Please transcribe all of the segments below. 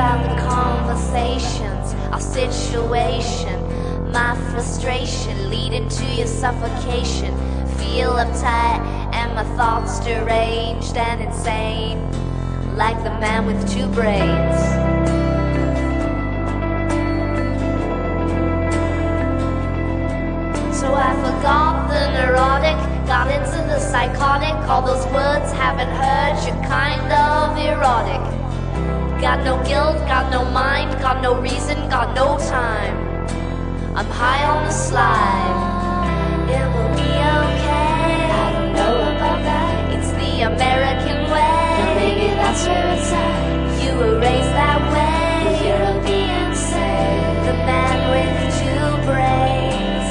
about the conversations, our situation, my frustration leading to your suffocation. Feel uptight and my thoughts deranged and insane, like the man with two brains. So I forgot the neurotic, got into the psychotic. All those words haven't heard, you're kind of erotic. Got no guilt, got no mind, got no reason, got no time. I'm high on the slide. It will be okay. I don't know about that. It's the American way. No, maybe that's where it's at. You erase that way. The Europeans say the man with two brains.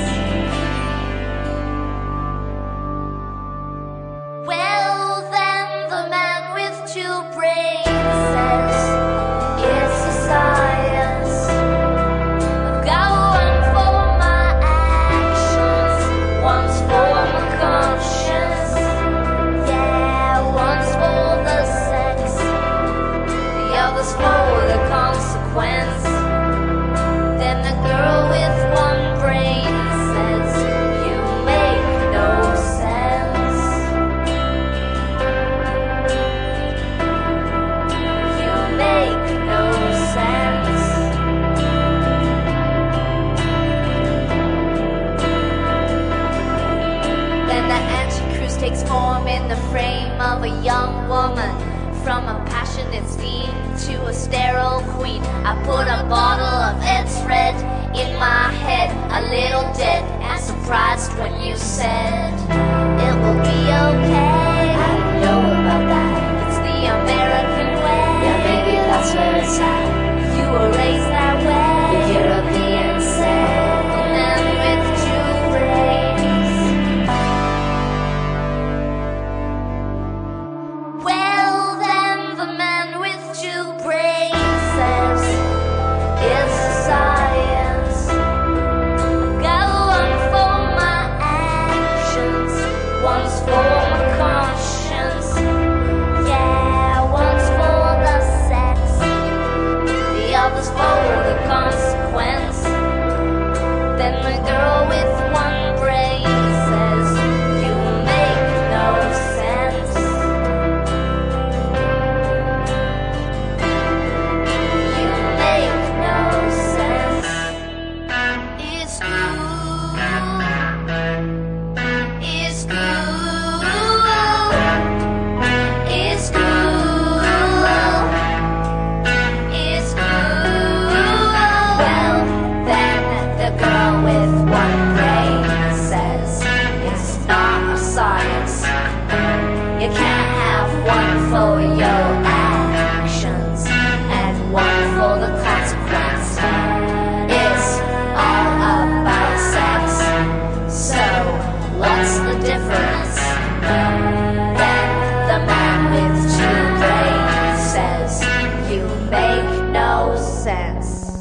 Well, then the man with two brains says it's a science. I've got one for my actions, one's for my conscience. Yeah, one's for the sex, the other's for the consequence. Then the girl with one brain says, you make no sense. You make no sense. Then the Antichrist takes form in the frame of a young woman. From a passionate steam to a sterile queen, I put a bottle of It's Red in my head, a little dead and surprised when you said it will be okay. I don't know about that. It's the American way. Yeah, maybe that's where it's at. You were raised that way. The Europeans say the man with two brains. Well, then the man with two brains says it's a science. I've got one for my actions, one's for my conscience. Yeah, one's for the sex, the other's for the consequence. Then the girl with one brain says, you make no sense. You make no sense. It's cool. It's cool. It's cool. It's cool. Well, then the girl with one brain says, it's not a science. You can't have one for your actions and one for the consequence. It's all about sex. So what's the difference? Then the man with two brains says, you make no sense.